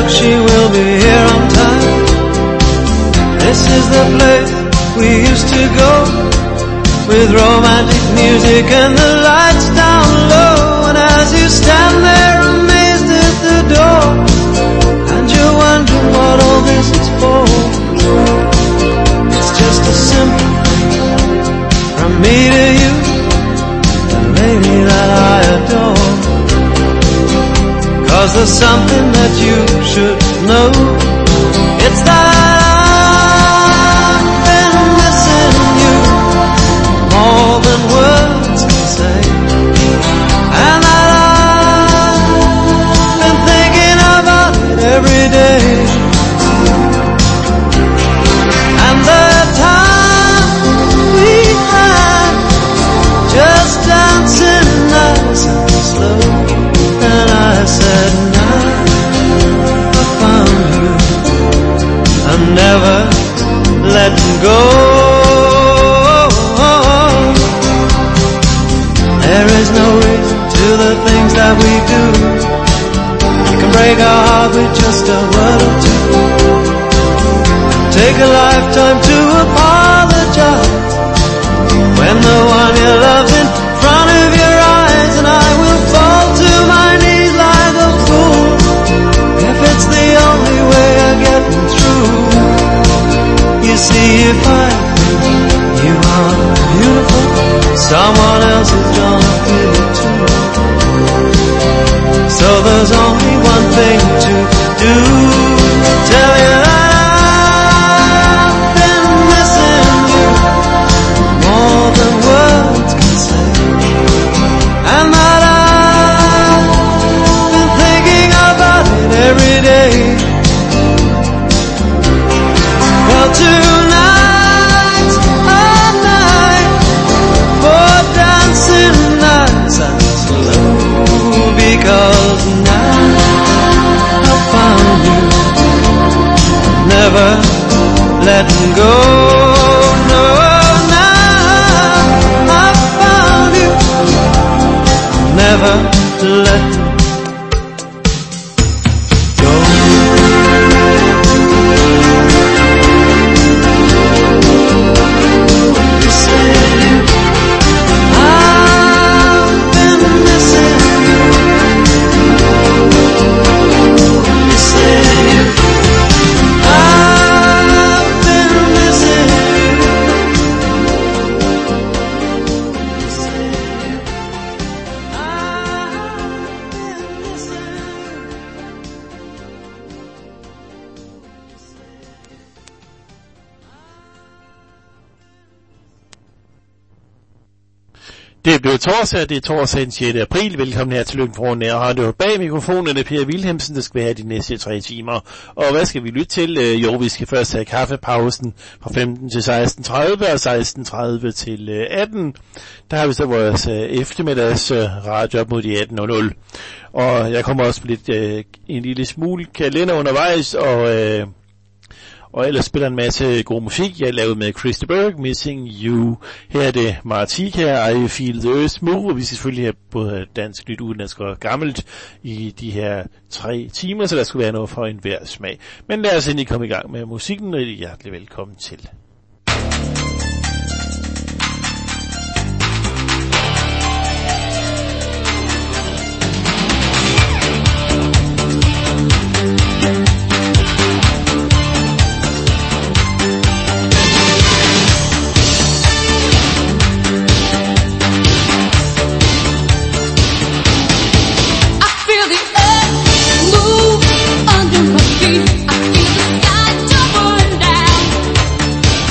she will be here on time. This is the place we used to go, with romantic music and the lights down low. And as you stand there amazed at the door, and you wonder what all this is for, it's just a simple thing from me to you, the lady that I adore. 'Cause there's something that you should know, it's that I've been missing you more than words can say, and that I've been thinking about it every day. And the time we had, just dancing nice and slow, and I said now I found you, I'm never letting go. There is no reason to the things that we do. You can break our heart with just a word or two. Take a lifetime to apologize when the one you love's in front of your eyes, and I will fall to my knees like a fool if it's the only way of getting through. You see, if I think you are beautiful, someone else is gonna feel it too. So there's only one thing to do, tell you that I've been missing you more than words can say, and that I've been thinking about it every day. Well, tonight's a night for dancing nice and slow, because now I found you, never letting go. No, now I found you, never letting go. Det blev torsdag, det er torsdag den 6. april. Velkommen her til Lykken på Nærradio. Bag mikrofonen er Per Wilhelmsen, der skal være de næste 3 timer. Og hvad skal vi lytte til? Jo, vi skal først have kaffepausen fra 15 til 16.30 og 16.30 til 18. Der har vi så vores eftermiddags radio op mod de 18.00. Og jeg kommer også på lidt en lille smule kalender undervejs, og ellers spiller en masse god musik. Jeg har lavet med Christa Berg, Missing You. Her er det Martika, I Feel the Earth Move, og vi skal selvfølgelig have både dansk, nyt, udenlandsk og gammelt i de her 3 timer, så der skulle være noget for enhver smag. Men lad os endelig komme i gang med musikken, og hjertelig velkommen til. I feel the sky tumbling down.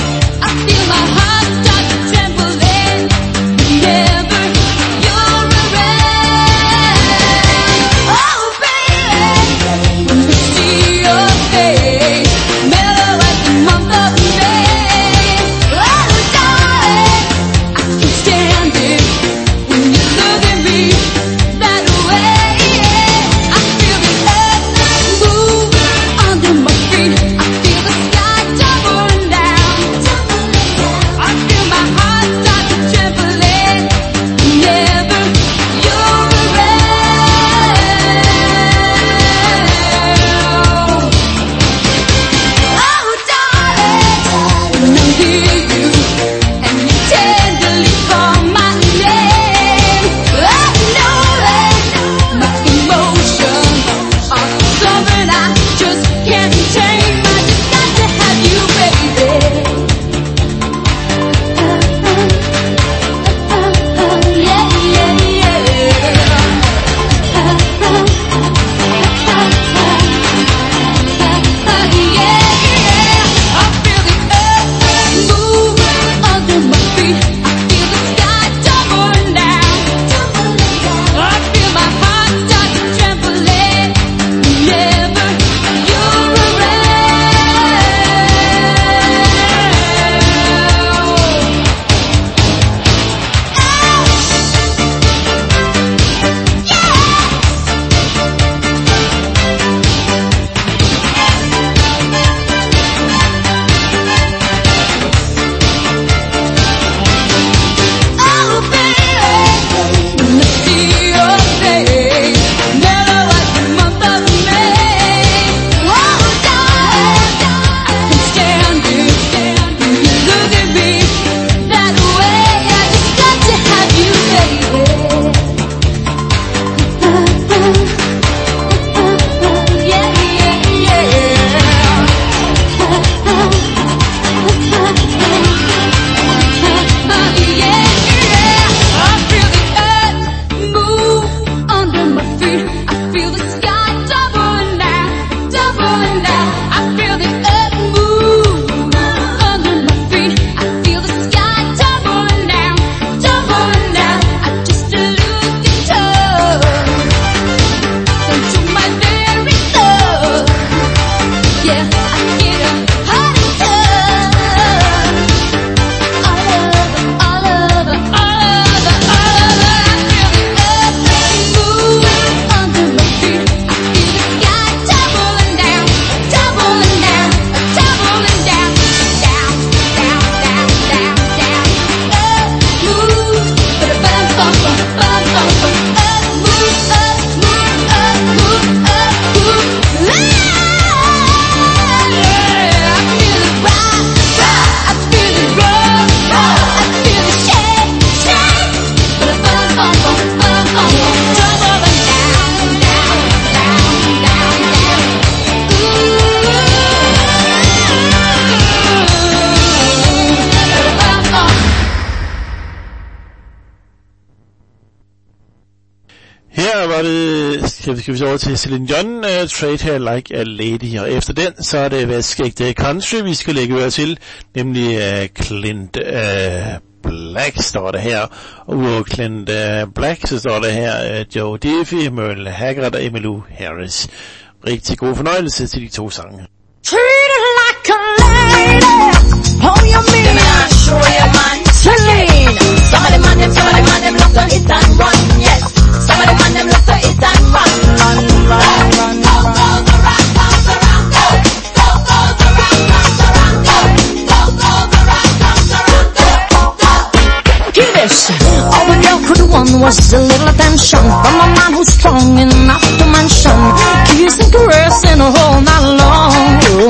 skal vi så over til Celine Dion, Treat Her Like a Lady, og efter den, så er det vaskægte country, vi skal lægge øre til, nemlig Clint Black, står der her, og udover Clint Black, så står der her Joe Diffie, Merle Haggard og Emmylou Harris. Rigtig god fornøjelse til de to sange. Treat her like a lady, oh you mean, show your man, Celine. Some of them love to hit and run, yes. Some of them love to hit and run. Go, go, the rock, comes around, go. Go, go, the rock, comes around, go. Go, go, the rock, comes around, go. Go. Hear this. All the girl could want was a little attention from a man who's strong enough to mention. Kiss and caress in a whole night long.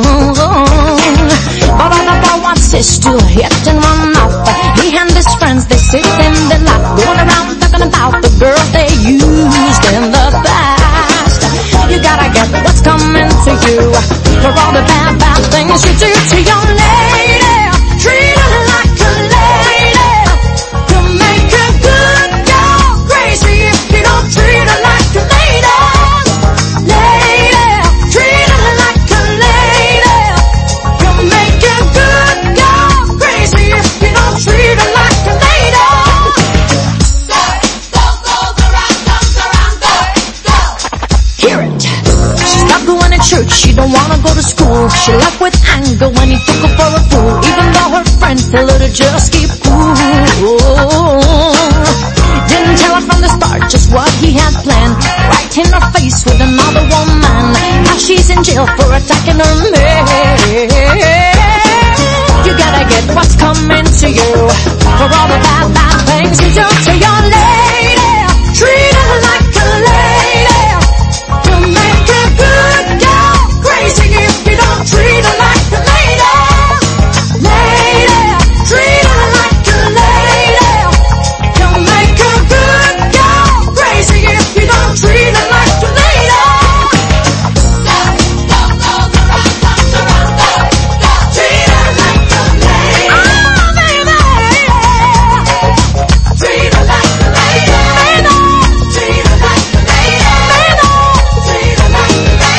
But all the boy wants is to hit and run off. He and his friends, they sit in the lap, going around talking about the girls they used in the past. You gotta get what's coming to you for all the bad, bad things you do to your lady. Treat her like a lady. To make her good, go crazy if you don't treat her like a lady. Lady, treat her like a lady. To make her good, go crazy if you don't treat her like a lady. Go, go, go, the rock comes around, go, go. Hear it. She stopped going to church, she don't wanna go to school. She left with anger when he took her for a fool, even though her friends tell her to just keep cool. Didn't tell her from the start just what he had planned, right in her face with another woman. Now she's in jail for attacking her man. You gotta get what's coming to you for all the bad, bad things you do to your lady. Treat her like a lady. To make her good, go crazy if you don't treat her like a lady. Lady, treat her like a lady. To make her good, go crazy if you don't treat her like a lady. Go, go, go, the rock comes around, go, go. Treat her like a lady. Oh, baby. Treat her like a lady. Treat her like a lady. Treat her like a lady. Treat her like a lady.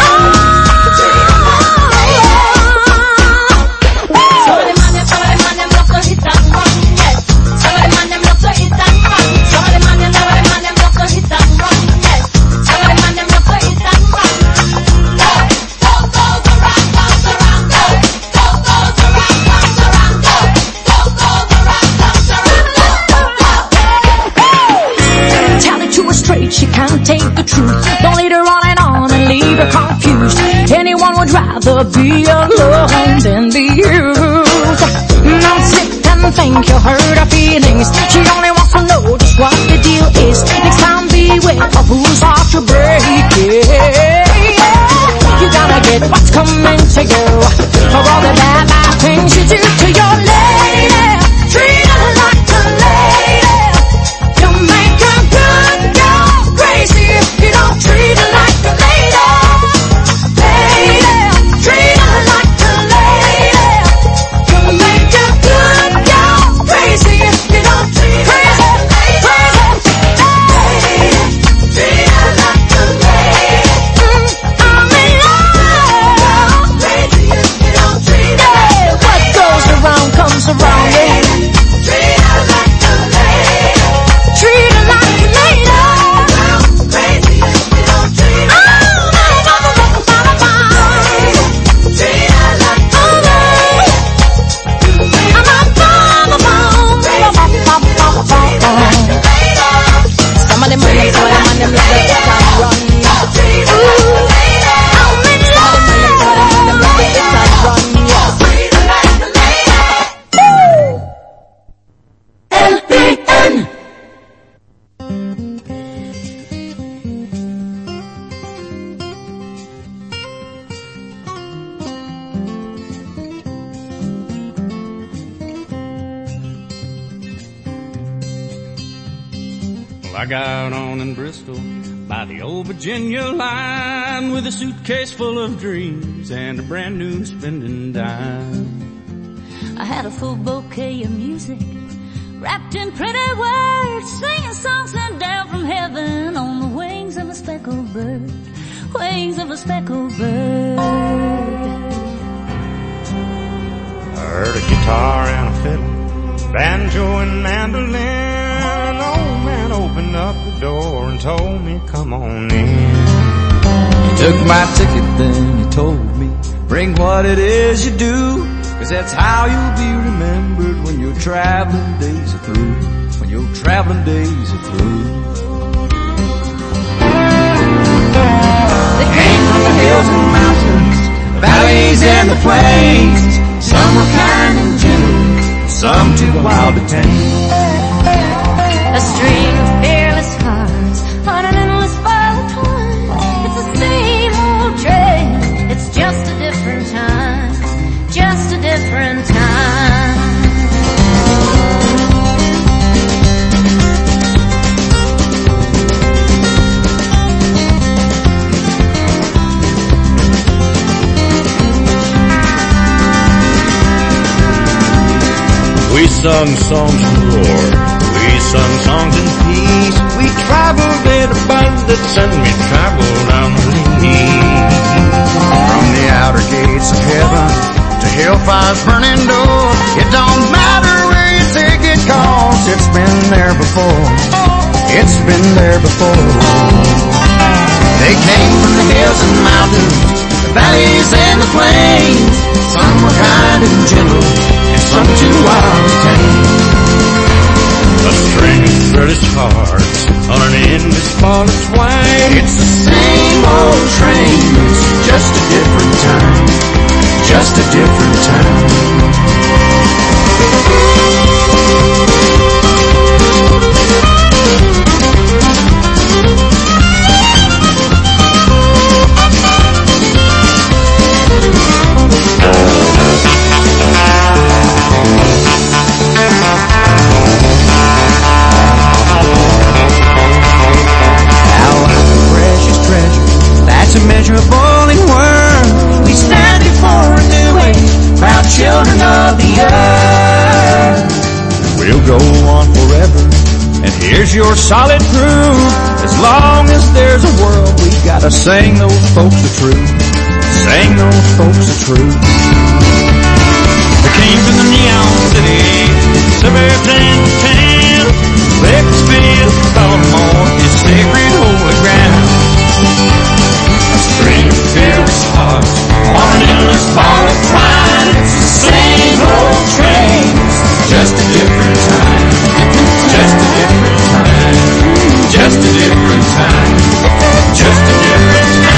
Some of them love to hit and run, yes. Some of them love to hit and run. Some of them love to hit and run, yes. Some of them love to hit and run. Go, go, go, the rock comes around, go. Go, go, the rock comes around, go. Go, go, the rock comes around, go, go. Tell it to her straight, she can't take the truth. Don't lead her on and leave her confused. Anyone would rather be alone than be used. Now sit and think you hurt her feelings. She only wants to know just what the deal is. Next time beware of who's out to break it. You gotta get what's coming to you for all the bad, bad things you do to your lady. Treat her like a lady. To make her good, go crazy if you don't treat her like a lady. Lady, treat her like a lady. To make her good, go crazy if you don't treat her like a lady. Treat her like a lady. I'm in love. Crazy if you don't treat her like a lady. What goes around comes around, yeah. Treat her like a lady. Treat her like a lady. Crazy if you don't treat her like a lady. Treat her like a lady. Some of them love to hit and run. Treat her like a lady. I'm in love. Some of them love to hit and run, yeah. Treat her like a lady. LPN. Well, I got on in Bristol by the old Virginia line with a suitcase full of dreams and a brand new spending dime. I had a full bouquet of music wrapped in pretty words, singing songs sent down from heaven on the wings wings of a speckled bird, wings of a speckled bird. I heard a guitar and a fiddle, banjo and mandolin. Old man opened up the door and told me, come on in. He took my ticket, then he told me, bring what it is you do, 'cause that's how you'll be remembered when your traveling days are through, when your traveling days are through. They came from the hills and mountains, the valleys and the plains. Some were kind and gentle, some too wild to tame. A string of fearless hearts on an endless file of time. It's the same old train, it's just a different time, just a different time. We sung songs of war, we sung songs in peace. We traveled in abundance and we traveled down the lead. From the outer gates of heaven to hellfire's burning door, it don't matter where you take it, 'cause it's been there before, it's been there before. They came from the hills and mountains, the valleys and the plains. Some were kind and gentle, and some too wild to tame. A string of fearless hearts on an endless ball of twine. It's the same old train, it's just a different time, just a different time. Immeasurable in worth, we stand before a new age, proud children of the earth. We'll go on forever, and here's your solid proof. As long as there's a world, we gotta sing those folks the truth, sing those folks the truth. We came from the neon city, suburbs and town. Bakersfield, Baltimore is sacred holy ground. String of fearless hearts on an endless ball of twine. It's the same old train, it's just a different time, just a different time, just a different time, just a different time.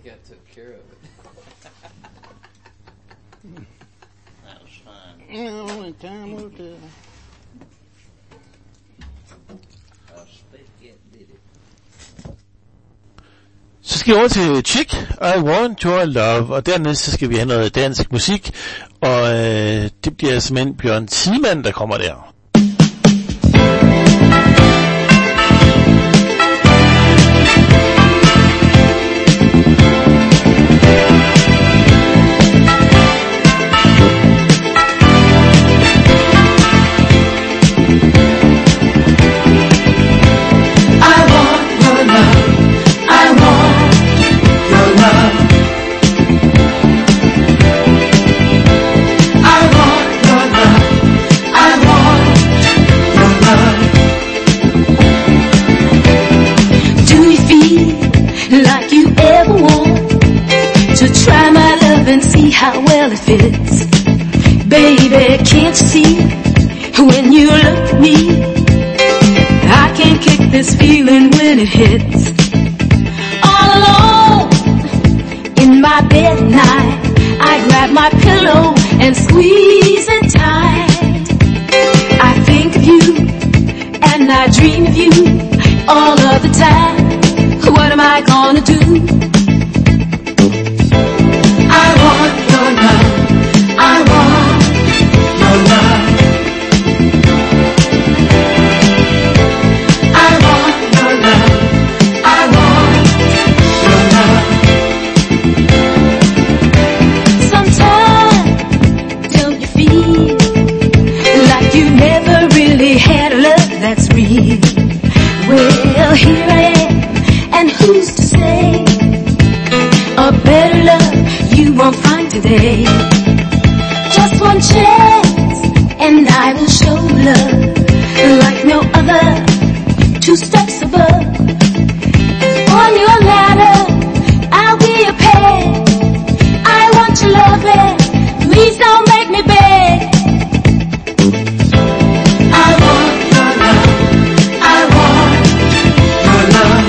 think I took care of it. That was fun. Time will tell. Spit did it. Så skal vi over til Chick, I Want Your Love, og dernæst så skal vi have noget dansk musik, og det bliver simpelthen Bjørn Thielmann, der kommer der. How well it fits. Baby, can't you see when you look at me? I can't kick this feeling when it hits. All alone in my bed at night, I grab my pillow and squeeze it tight. I think of you and I dream of you all of the time. What am I gonna do? I want your love. I want your love. I want your love. I want your love. Sometimes don't you feel like you never really had a love that's real? Well, here I am, and who's to say a better love you won't find today? Just one chance and I will show love like no other, 2 steps above. On your ladder I'll be a peg. I want your loving, please don't make me beg. I want your love. I want your love.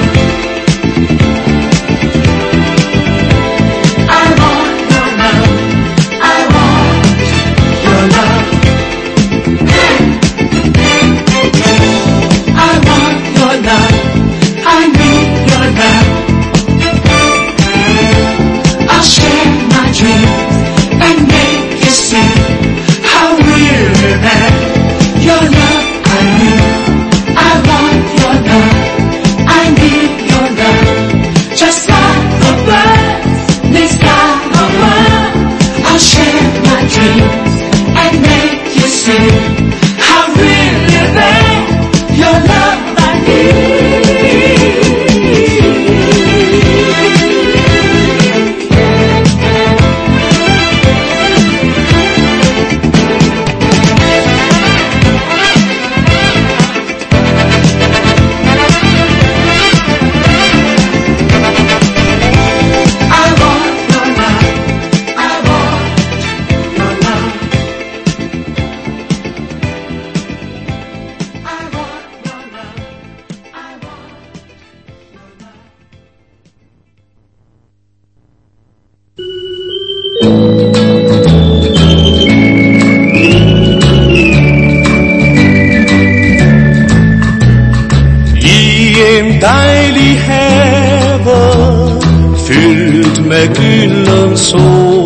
Dejlig have, fyldt med gylden sol,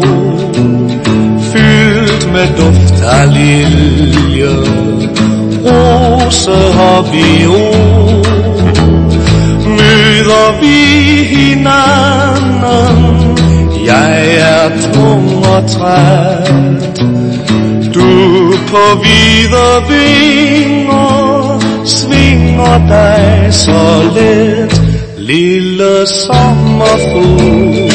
fyldt med duft af lilje, rose og viol. Møder vi hinanden, jeg er tung og træt, du på hvide vinger svinger dig så let, lille sommerfugl,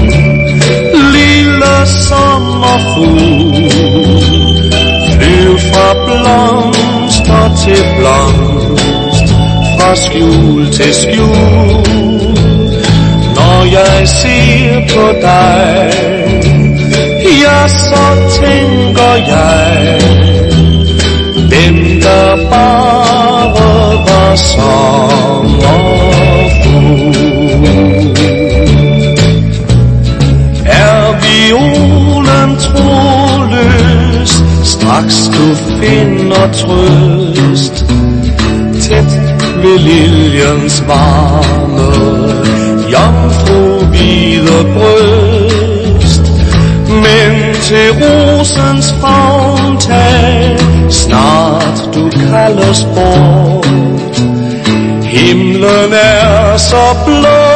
lille sommerfugl. Flyv fra blomster til blomst, fra skjul til skjul. Når jeg ser på dig, ja, så tænker jeg, den der bare var sommerfugl. finder trøst tæt ved liljens varme, jomfru hvide bryst. Men til rosens favntag snart du kaldes bort. Himlen er så blå,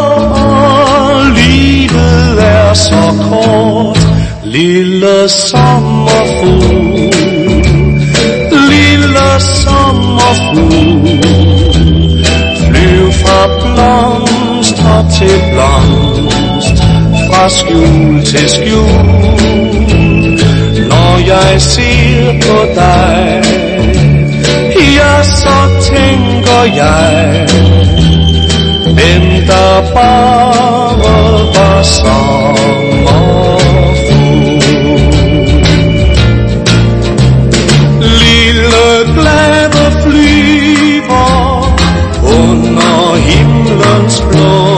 livet er så kort. Lille sommerfugl, lille sommerfugl, flyv fra blomster til blomst, fra skjul til skjul. Når jeg ser på dig, ja, så tænker jeg, hvem der bare var sommerfugl. Lille glade flyver under himlens blå,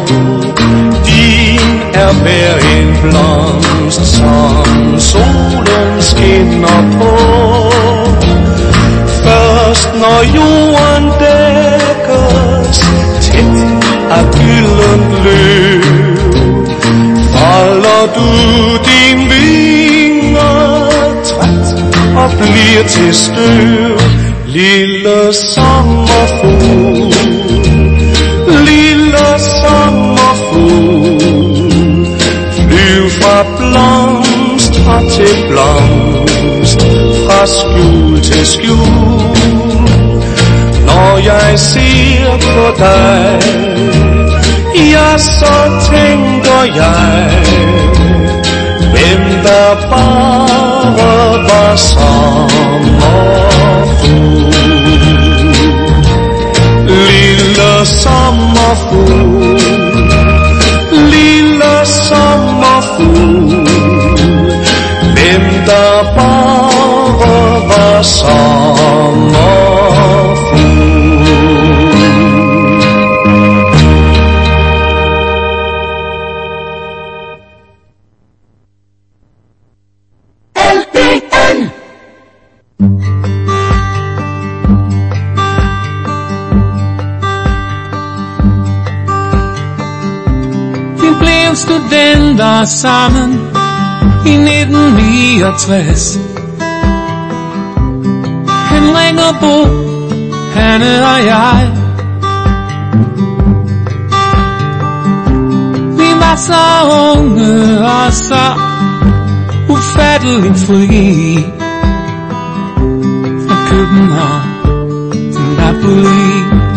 din er hver en blomst, som solen skinner på. Først når jorden dækkes tæt af gyldent løv, folder du din vinger træt og bliver til støv. Lille sommerfugl, lille sommerfugl, flyv fra blomster til blomst, fra skjul til skjul. Når jeg ser på dig, ja, så tænker jeg, hvem der bare var sommerfugl. Lille sommerfugl, lille sommerfugl, hvem der bare var sommerfugl. Studenter sammen i 1969. Henrik og Bo, Hanne og jeg. Vi var så unge og så ufatteligt fri. Fra København til Napoli,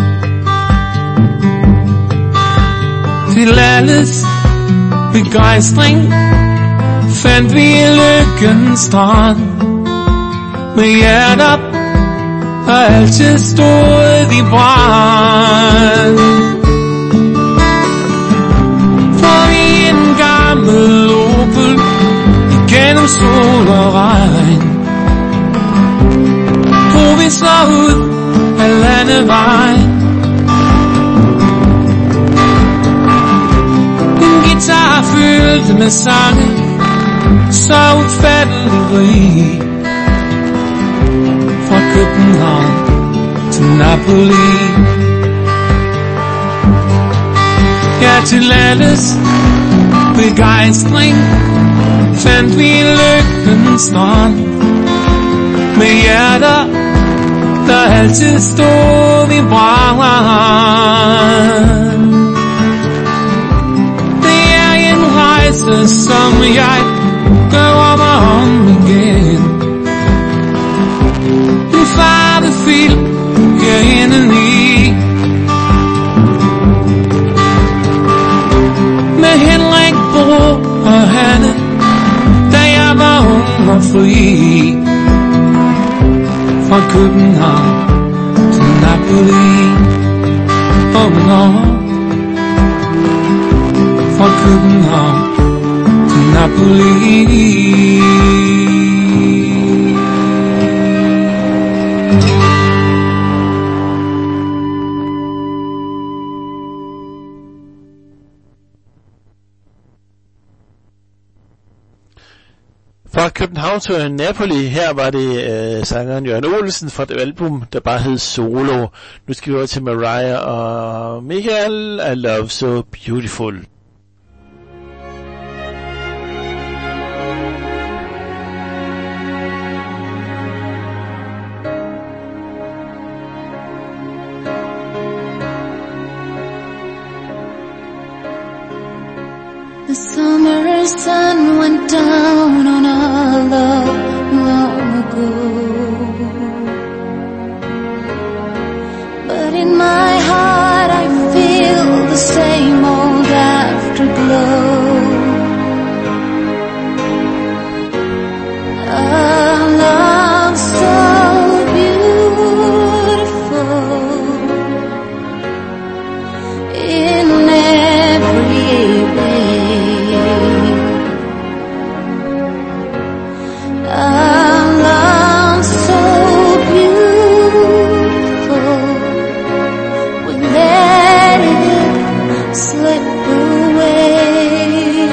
til alles begejstring fandt vi lykkens strand. Med hjerter, der altid stod i brand. For i en gammel Opel, igennem sol og regn, drog vi så ud af landevejen. Guitar fyldt med sange, så ufattelig rig. Fra København til Napoli, ja, til alles begejstring fandt vi lykkens strand. Med hjerter, der altid stod i brand. Som jeg gør om og om igen. En farvefilm herinde i, med Henrik, Bo og Hanne, da jeg var ung og fri. Fra København til Napoli, fra København til Napoli. Fra København til Napoli, her var det sangeren Jørgen Olsen fra det album, der bare hed Solo. Nu skal vi over til Mariah og Michael, I Love So Beautiful. The summer sun went down on our love long ago, but in my heart I feel the same old afterglow. A love so beautiful in every way. A love so beautiful, we let it slip away.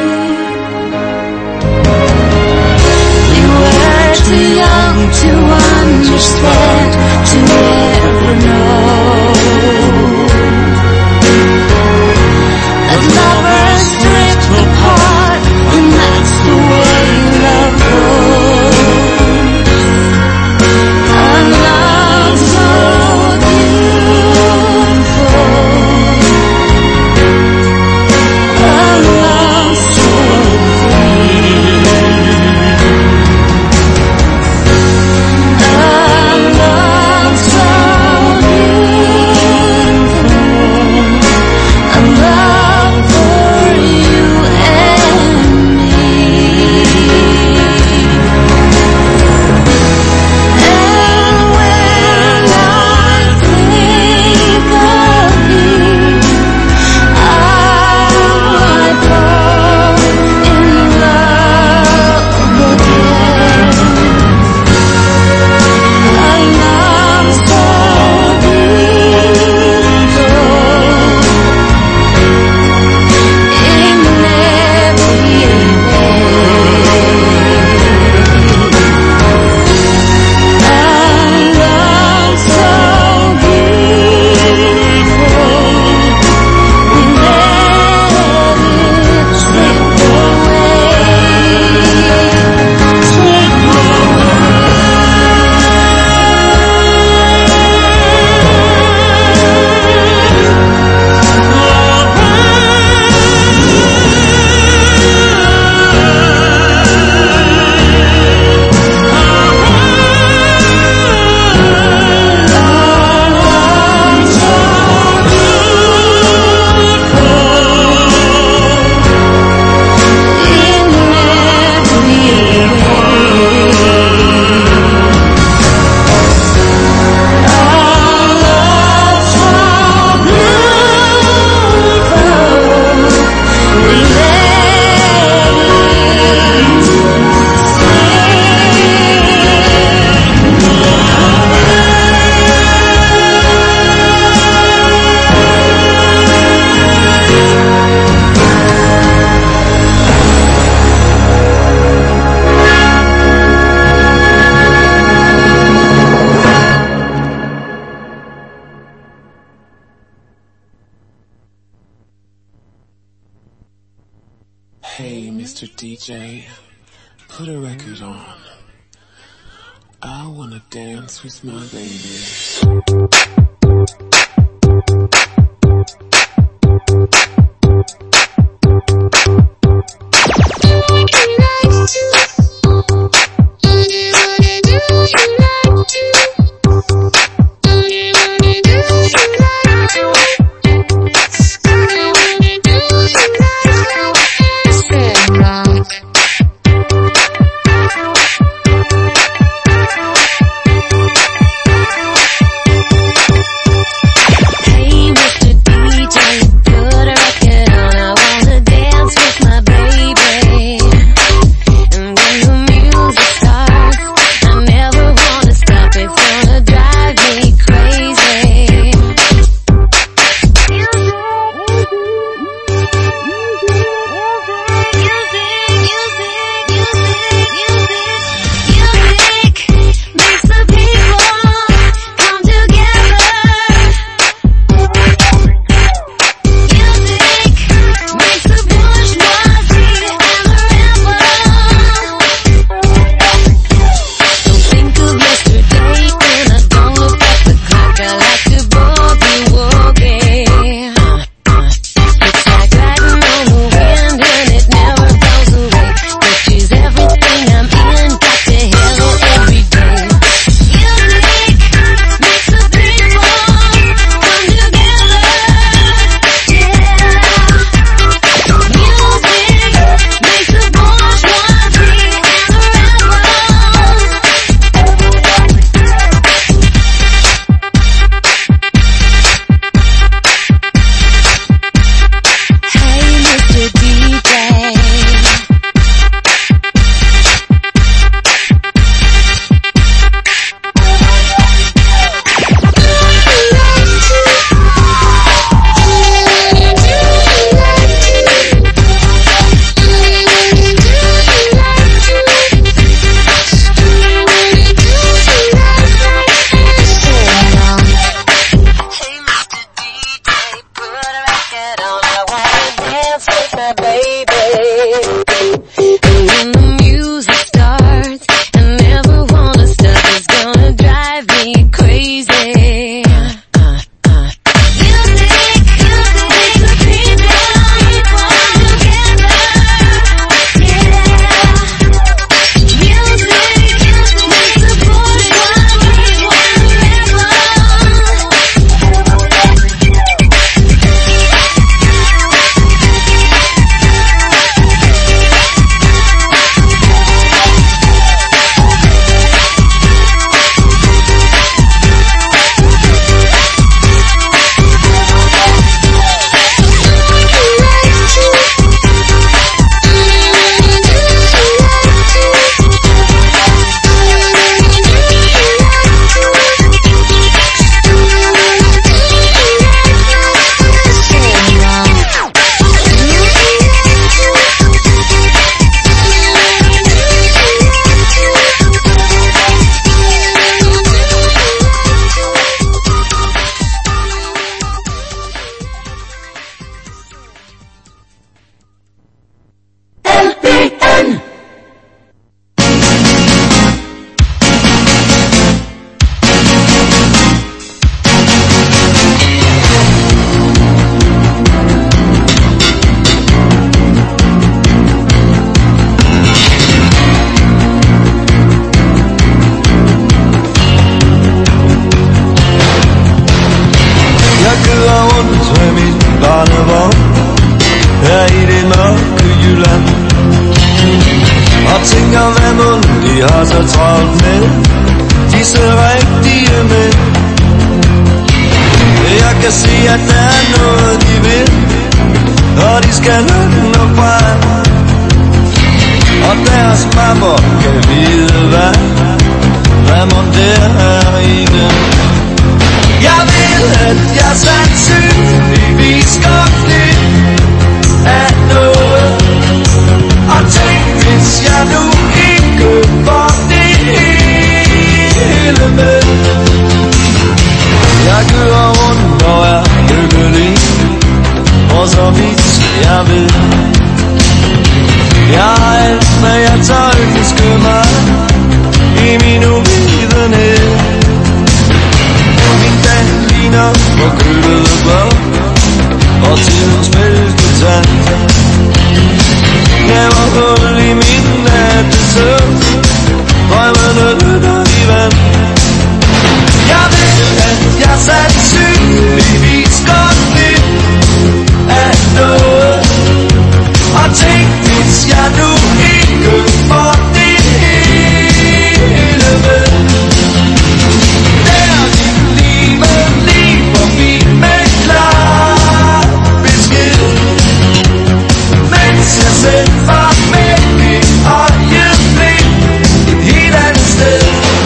We were too young to understand, to ever know that lovers drift apart, and that's the way love goes. A love so beautiful, a love so free, a love so beautiful, a love for you and me. And when I think of you, I fall in love again. A love so beautiful in every way. A love so beautiful, we let it slip Hey, Mr. DJ, put a record on. I wanna dance with my baby. de har så travlt med disse rigtige mænd. Jeg kan se, at der er noget de vil, og de skal nok nå frem. Og deres mapper kan vide hvad må der er i dem. Jeg ved, at jeg sandsynligvis godt lidt af noget. Og tænk, hvis jeg nu ikke får det hele med. Jeg kører rundt og er lykkelig, og så vidt jeg ved. Jeg har alt, hvad jeg tør ønske mig i min uvidenhed. Min dag ligner forkølede blå og tidens mælketand. Jeg var hul i min nattesøvn, drømmene lytter i vand. Jeg ved, at jeg sandsynligvis godt vil af noget. Og tænk, hvis jeg nu ikke får det hele med. Der gik livet lige forbi med klar besked, mens jeg selv var med i øjeblik et helt andet sted.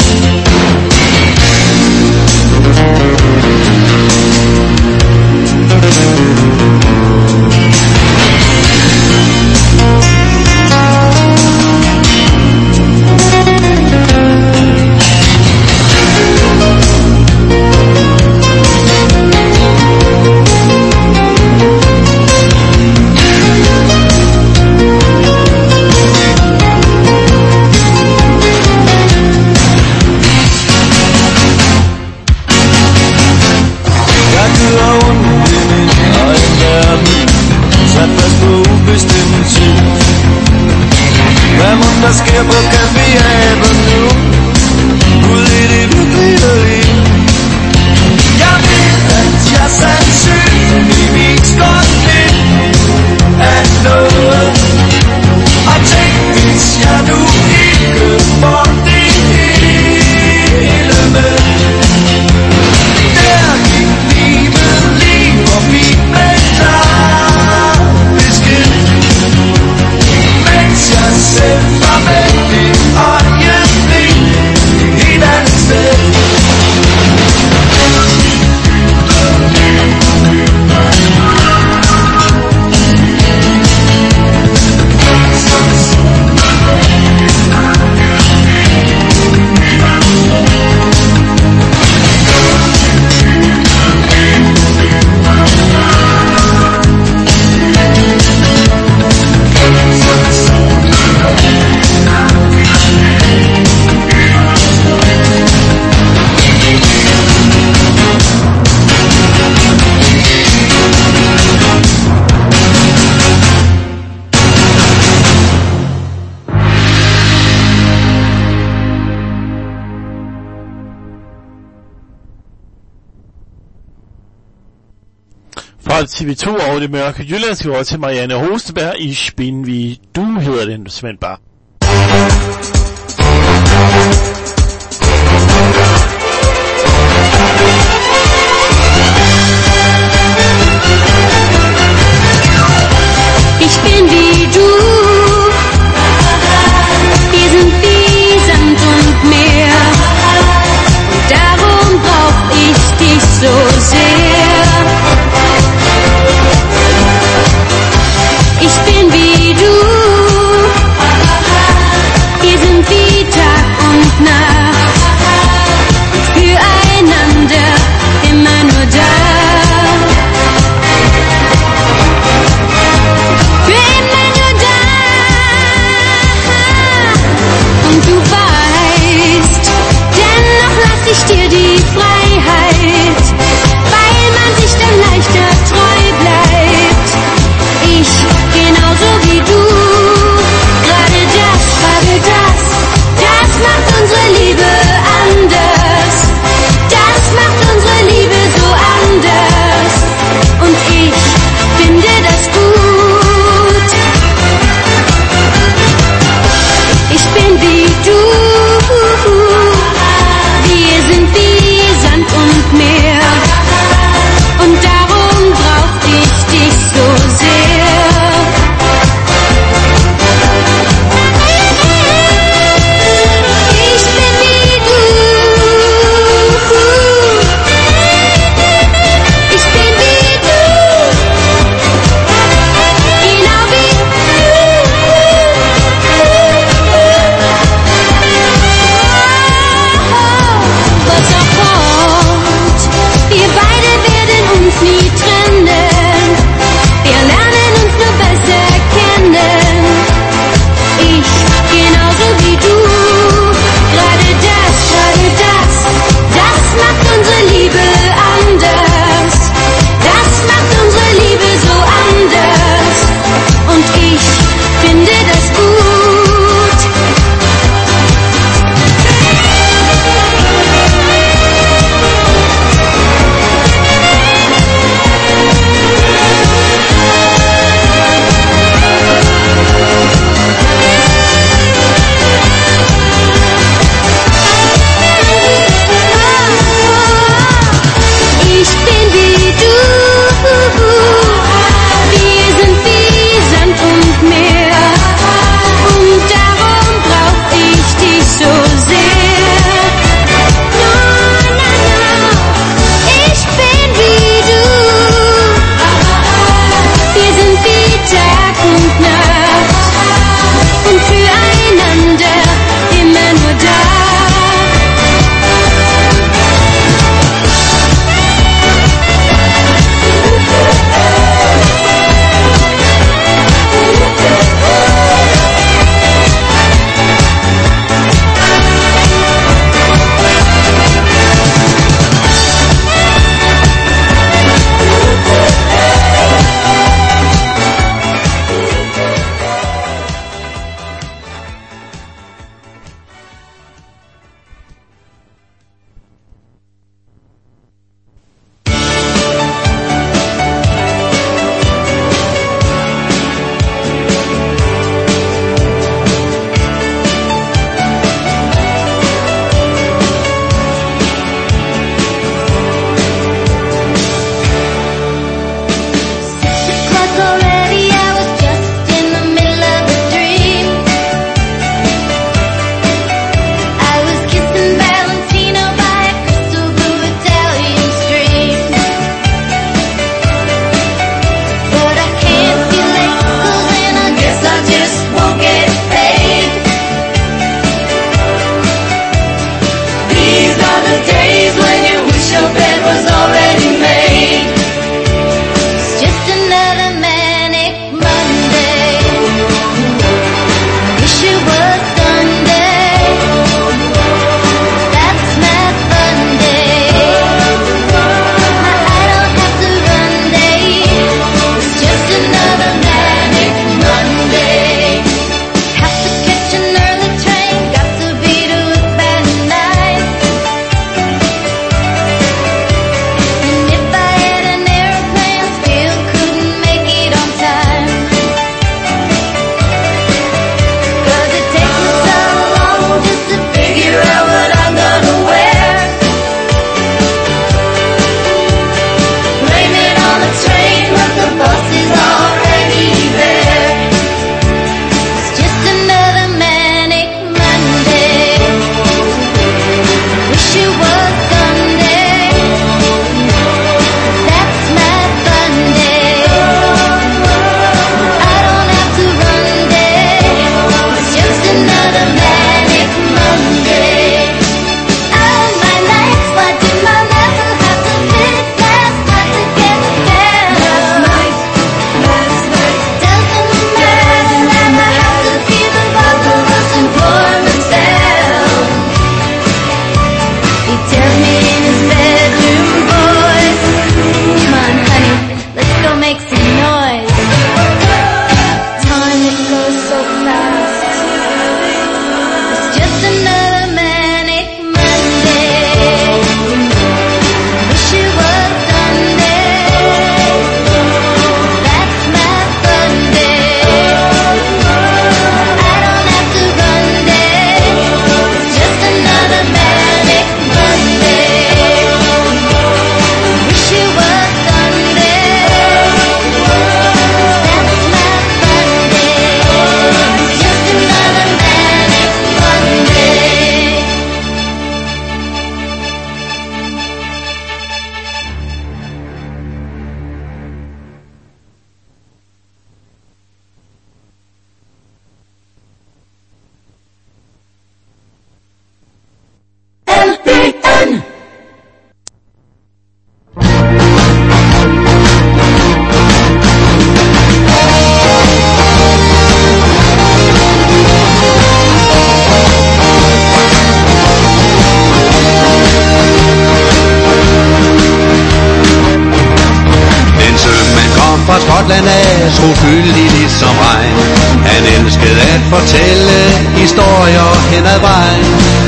Der sker på Café Avenue ud i det virkelige liv. Jeg ved, at jeg sandsynligvis godt vil af noget. Og tænk, hvis jeg nu ikke får det hele med. Der gik livet lige forbi med klar besked, mens jeg selv var med i øjeblik et helt andet sted. Fra TV2 over det mørke jyllandske over til Marianne Hosteberg i Spindvig. Du hedder den, Svend Bar. Ich bin wie du, wir sind wie Sand und Meer, darum brauch ich dich so sehr. Ich bin wie du, wir sind wie Tag und Nacht, füreinander immer nur da. Ich dir die Freiheit, bei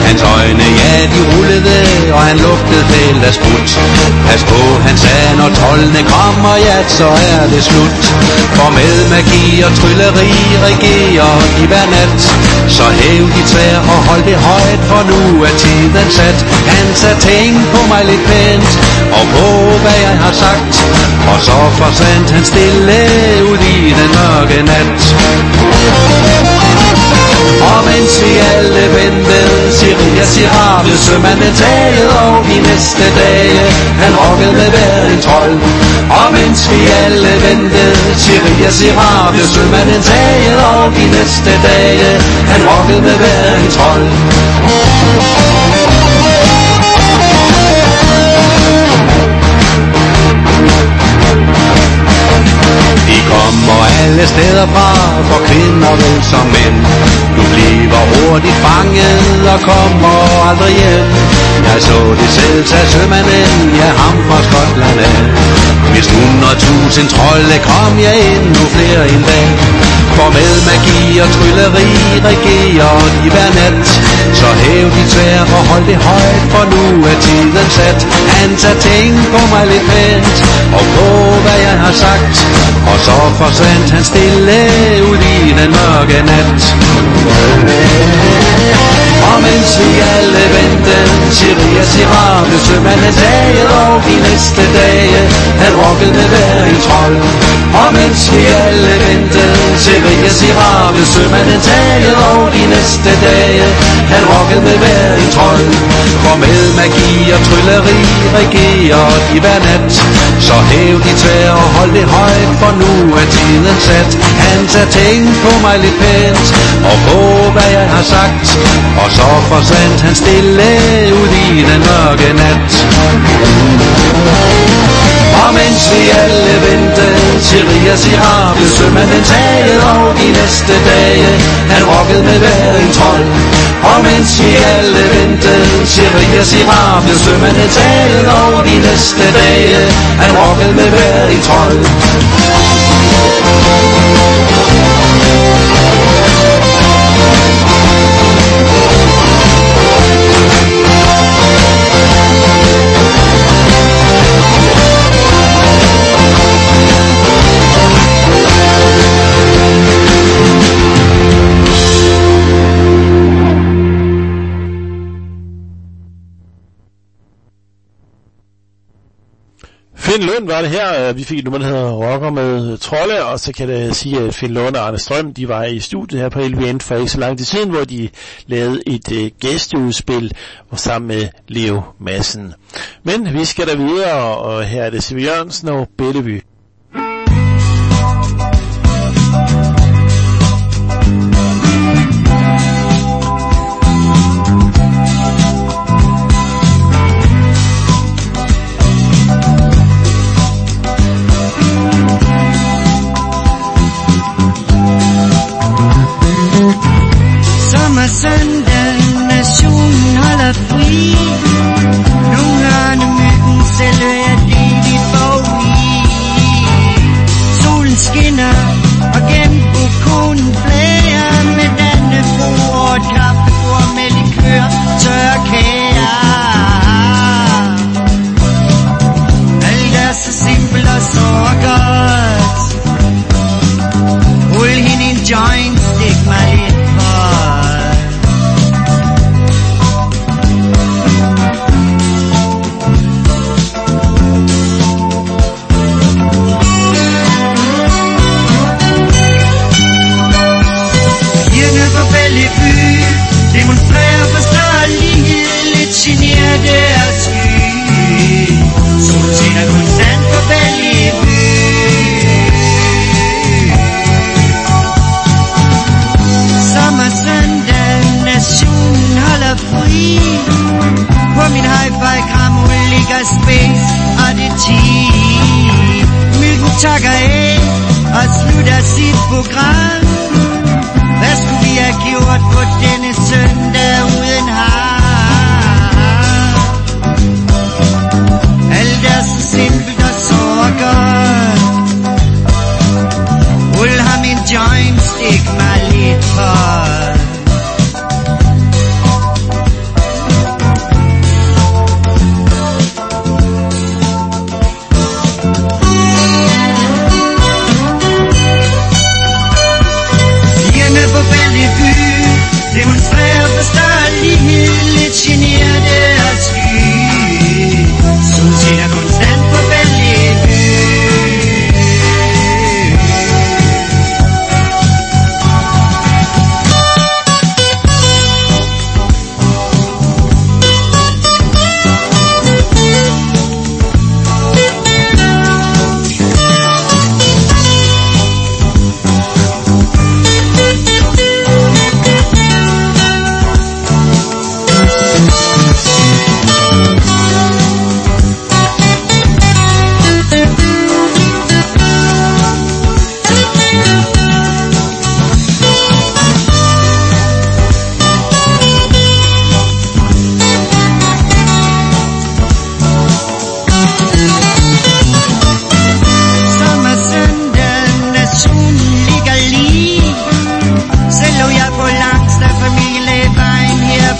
Hans øjne, ja, de rullede, og han lugtede helt af sprut. Pas på, han sagde, når troldene kommer, ja, så er det slut. For med magi og trylleri regerer de hver nat. Så hæv de tvær og hold det højt, for nu er tiden sat. Han sagde, tænk på mig lidt pænt, og på hvad jeg har sagt. Og så forsvandt han stille ud i den mørke nat. Og mens vi alle ventede, Sirius blev sømanden taget, og de næste dage, han rokkede med hver en trold. Og mens vi alle ventede, Sirius blev sømanden taget, og de næste dage, han rokkede med hver en trold. De kommer alle steder fra, for kvinder vel som mænd. Du bliver hurtigt fanget og kommer aldrig hjem. Jeg så det selv tage sømanden, ja ham fra Skotland af. Hvis 100.000 trolde kom jeg endnu flere en dag. For med magi og trylleri regerer de hver nat. Så hæv de tvær og hold det højt, for nu er tiden sat. Han tager tænk på mig lidt pænt, og på hvad jeg har sagt. Og så forsvandt han stille ud i den mørke nat. Og mens vi alle ventede, Sirius blev sømanden taget, og de næste dage, han rokkede med hver en trold. Og mens vi alle ventede, Sirius blev sømanden taget, og de næste dage, han rokkede med hver en trold. For med magi og trylleri regerer de hver nat. Så hæv de tvær og hold det højt, for nu er tiden sat. Han tager tænk på mig lidt pænt, og på hvad jeg har sagt. Og så forsvandt han stille ud i den mørke nat. Og mens vi alle ventede, Sirius blev sømanden taget, og de næste dage, han rokkede med hver en trold. Og mens vi alle ventede, Sirius blev sømanden taget, og de næste dage, han rokkede med hver en trold. Finn Lund var det her. Vi fik et nummer, der hedder Rocker med Trolde, og så kan jeg sige, at Finn Lund og Arne Strøm, de var i studiet her på LVN for ikke så lang tid siden, hvor de lavede et gæsteudspil sammen med Leo Madsen. Men vi skal da videre, og her er det C.V. Jørgensen og Bellevue. Søndag, nationen holder fri. Nogle gange myggen selv er David Bowie. Solen skinner, og gennem balkonen flager med Dannebro og et kaffebord med likør, tørre kager. Alt er så simpelt og så godt. Rul hende en joint, stik mig lidt på. Demonstrerer for større lighed, lidt generte og sky. Solen skinner konstant på Bellevue. Sommersøndag, nationen holder fri. På min hi-fi-kram ligger Space Oddity. Myggen takker af og slutter sit program. Hvad skulle vi have gjort på denne søndag uden ham? Alt er så simpelt og så godt. Rul ham en joint, stik mig lidt for.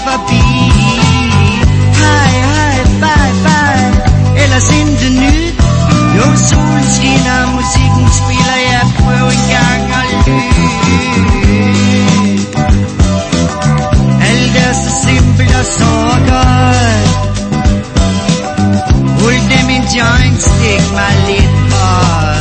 forbi. Hej, hej, bye, bye, ellers intet nyt. Jo, solen skinner, musikken spiller, jeg prøver en gang at lytte. Alt er så simpelt og så godt. Rul dem en joint, stik mig lidt for.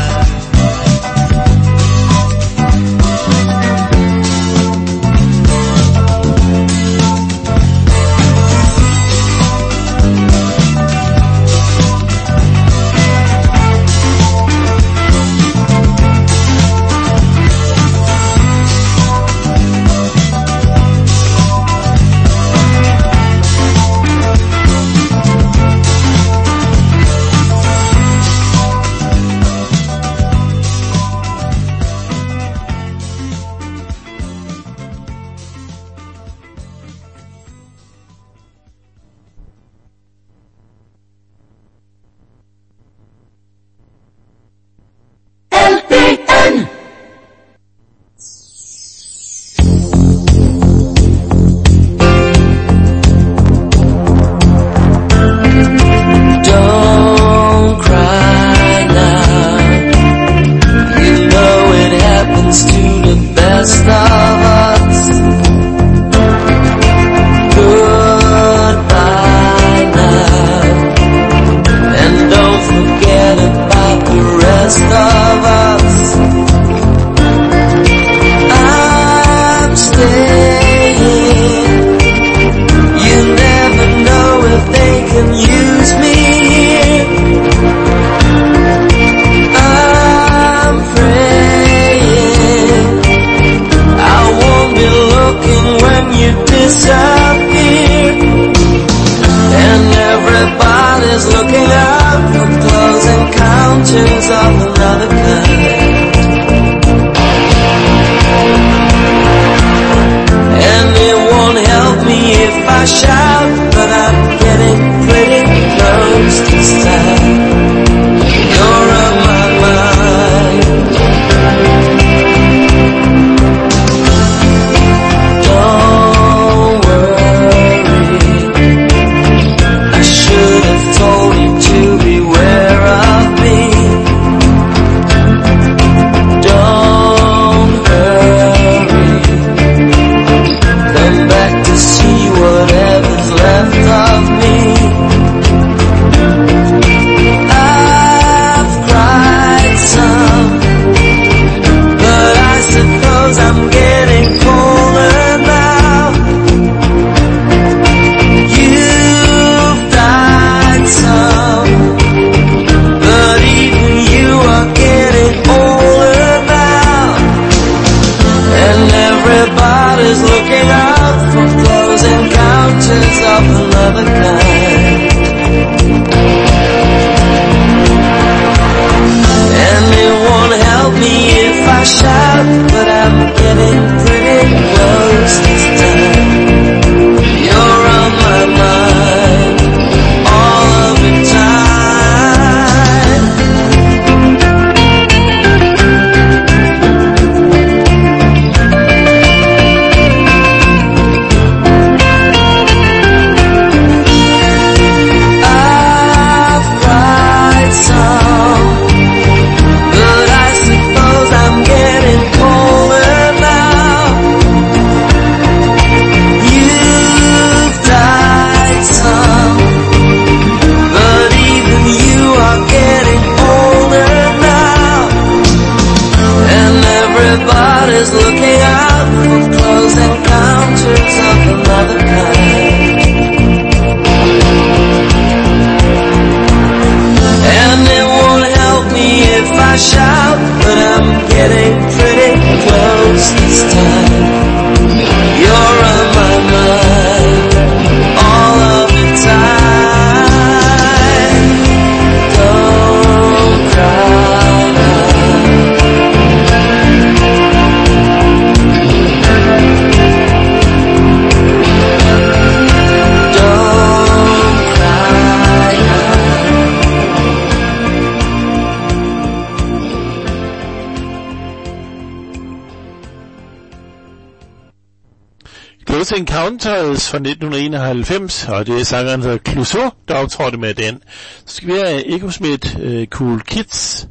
Encounters fra 1991, og det er sangeren hedder Clouseau, der optrådte med den. Så skal vi have Echosmith, Cool Kids.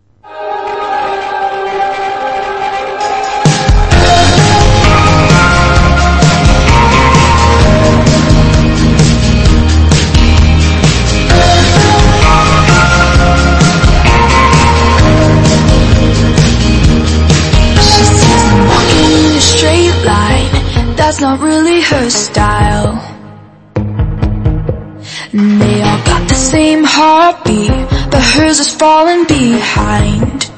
Straight line, that's not really her style. And they all got the same heartbeat, but hers is falling behind.